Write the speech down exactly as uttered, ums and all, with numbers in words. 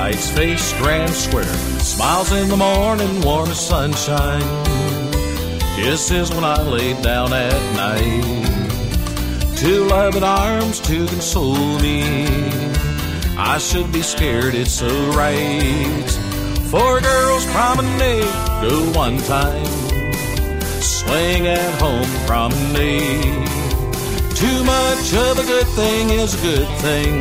Lights face grand square, smiles in the morning, warm as sunshine. Kisses when I lay down at night. Two loving arms to console me. I should be scared, it's so right. Four girls promenade, go one time. Swing at home promenade. Too much of a good thing is a good thing.